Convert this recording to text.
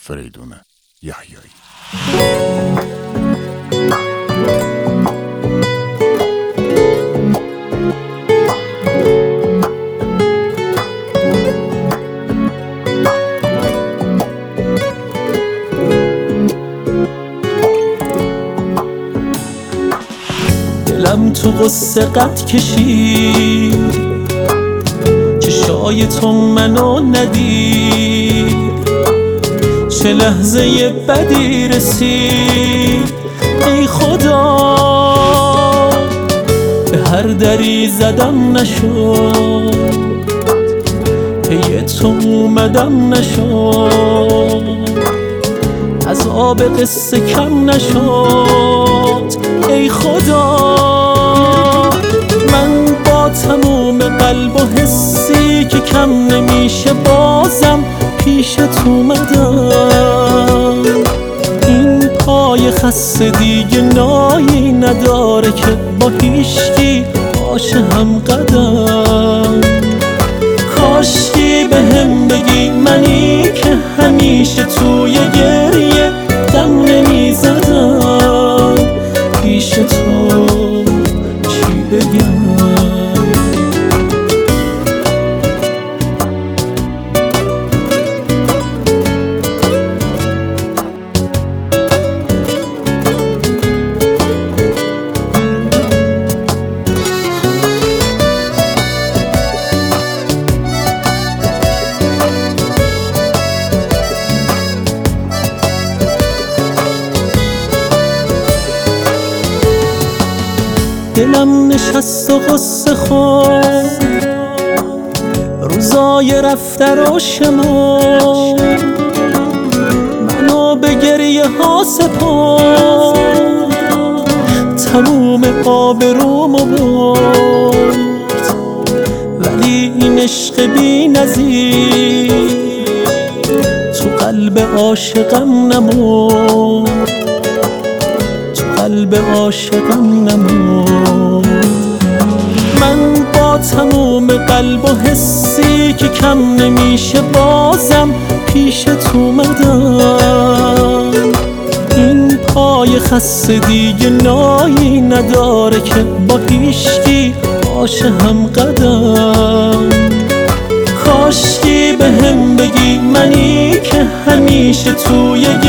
فریدون یحیایی. دلم تو قصه قد کشید، چشای تو منو ندید، چه لحظه بدی رسید ای خدا، به هر دری زدم نشد، پی تو اومدم نشد، از آب قصه کم نشد ای خدا. من با تموم قلب و حسی که کم نمیشه بازم پیشت اومدم، این پای خسته دیگه نایی نداره که با هیچکی باشه هم قدم. کاشکی به هم بگی منی که همیشه توی گریه دم نمیزدم، پیش تو چی بگم. دلم نشست و غصه خورد، روزای رفته رو شمرد، منو به گریه ها سپرد، تموم آبرومو برد، ولی این عشق بی نظیر تو قلب عاشقم نمرد، قلب عاشقم نمرد. من با تموم قلب و حسی که کم نمیشه بازم پیشت اومدم، این پای خسته دیگه نایی نداره که با هیچکی باشه هم قدم. کاشکی به هم بگی منی که همیشه توی